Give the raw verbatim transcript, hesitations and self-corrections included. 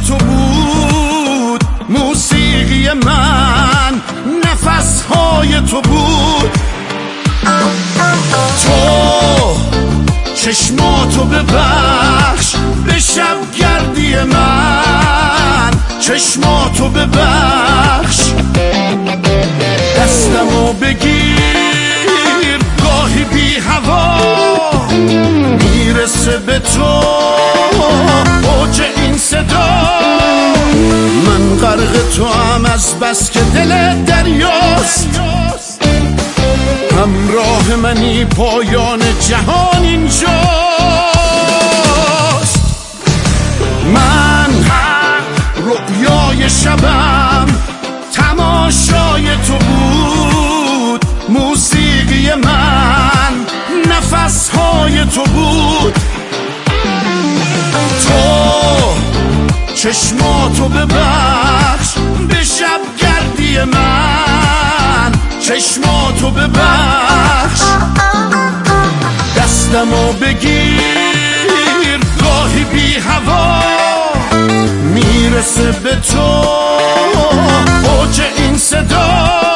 تو بود موسیقی من، نفسهای تو بود. تو چشماتو ببخش به شبگردی من، چشماتو ببخش. دستمو بگیر گاهی بی هوا میرسه به تو اوج این صدا. من غرق تو هم از بس که دل دریاست، همراه منی پایان جهان اینجاست. من رؤیای شبم تماشای تو بود، موسیقی من نفسهای تو بود. تو چشماتو ببخش به شبگردی من، چشماتو ببخش. دستمو بگیر گاهی بی هوا میرسه به تو اوج این صدا.